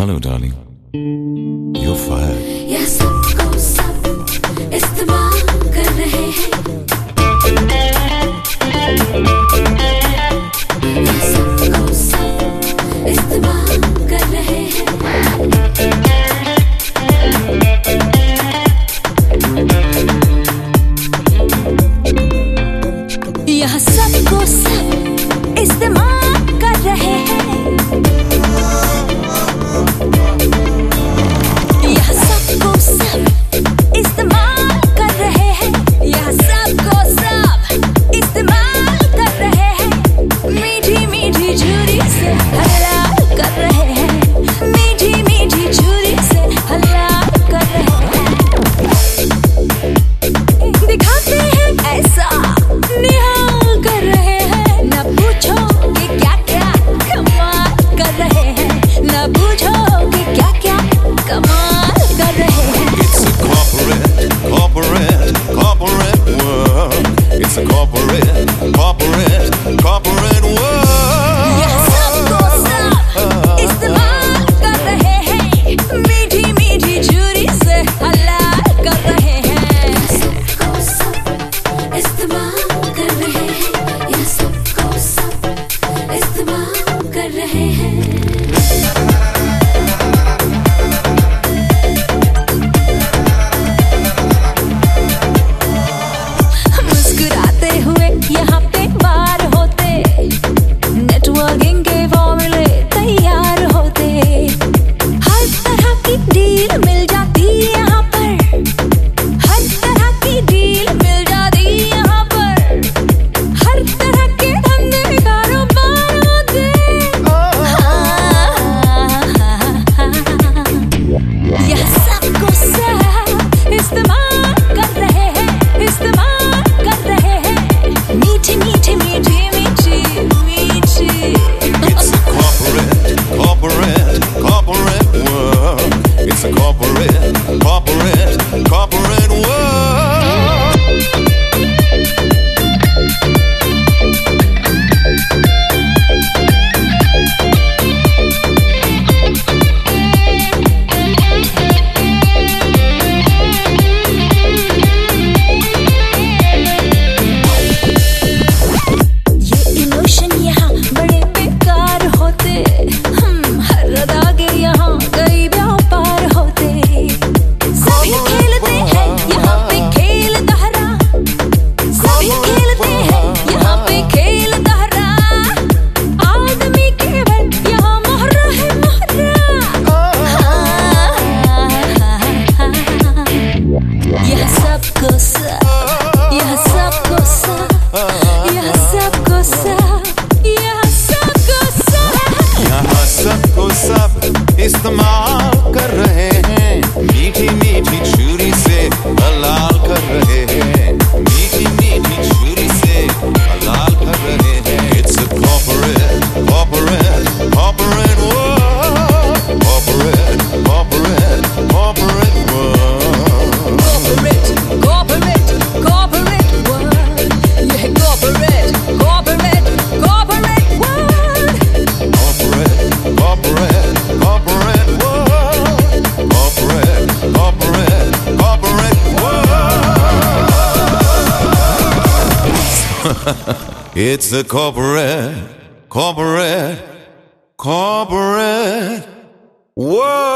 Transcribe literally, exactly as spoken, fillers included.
Hello, darling. You're fired. यह सबको सब इस्तेमाल कर रहे हैं। यह सबको सब इस्तेमाल कर रहे हैं। यह सबको सब इस्तेमाल कर रहे हैं। It's a corporate, corporate, corporate world. यह सबको सब इस्तेमाल कर रहे हैं। मीठी मीठी छुरी से हलाल कर रहे हैं। यह सबको सब इस्तेमाल कर रहे हैं। यह सबको सब इस्तेमाल कर रहे हैं। It's a corporate, corporate, corporate world. ये इमोशन यहाँ बड़े बेकार होते। हम हर अदागे यहाँ गई व्यापार होते। सभी खेलते हैं यहाँ पे खेल दहरा। सभी खेलते हैं यहाँ पे खेल दहरा। आदमी केवल यहाँ मोहरा है मोहरा। यह सबको सब, यह सबको सब, यह सबको सब, यह सबको सब, यहाँ सबको सब इस्तेमाल कर रहे हैं। मीठी मीठी छुरी से हलाल कर रहे हैं। मीठी मीठी छुरी से हलाल कर रहे हैं। It's a corporate, corporate, corporate world. Corporate, corporate, corporate world. corporate, corporate, corporate world. यह corporate, corporate, corporate world. Corporate, corporate, corporate world. Corporate, corporate, corporate world. It's a corporate, corporate, corporate world.